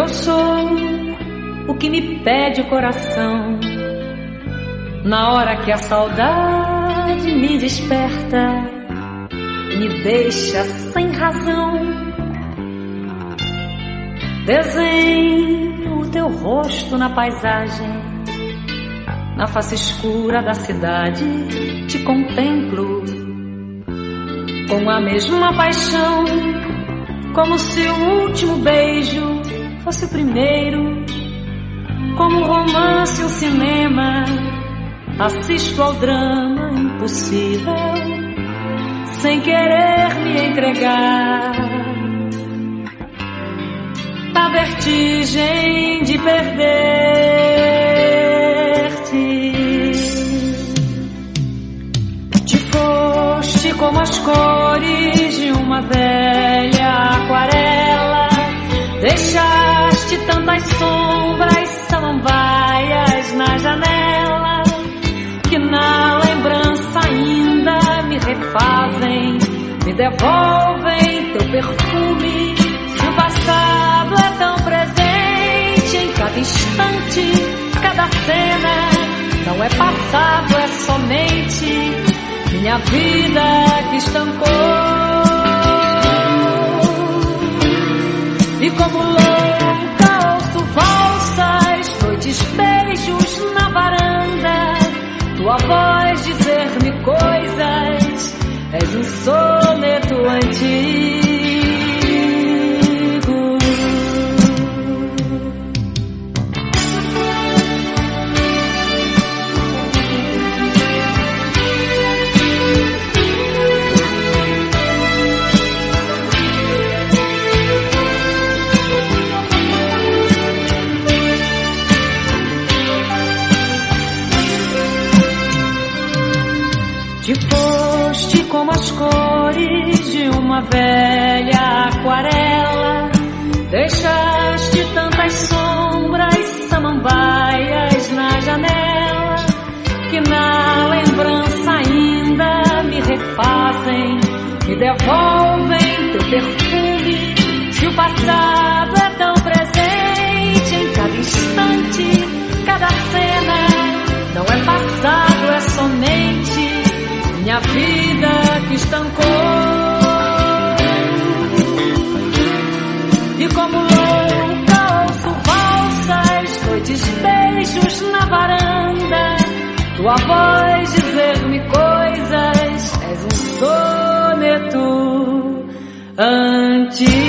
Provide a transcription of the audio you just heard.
eu sou o que me pede o coração na hora que a saudade me desperta, me deixa sem razão. Desenho o teu rosto na paisagem, na face escura da cidade te contemplo com a mesma paixão, como se o último beijo fosse o primeiro. Como um romance, um cinema, assisto ao drama impossível, sem querer me entregar. A vertigem de perder-te. Te foste como as cores de uma velha aquarela, deixaste tantas sombras samambaias na janela, que na lembrança ainda me refazem, me devolvem teu perfume. E o passado é tão presente em cada instante, cada cena. Não é passado, é somente minha vida que estancou. E como louca ouço valsas, noites, beijos na varanda, tua voz dizer-me coisas, és um soneto antigo. Te foste como as cores de uma velha aquarela, deixaste tantas sombras samambaias na janela, que na lembrança ainda me refazem, me devolvem teu perfume. Se o passado é tão presente em cada instante, cada cena, não é passado, é somente minha vida que estancou. E como louca ouço valsas, noites, beijos na varanda, tua voz dizer-me coisas, és um soneto antigo.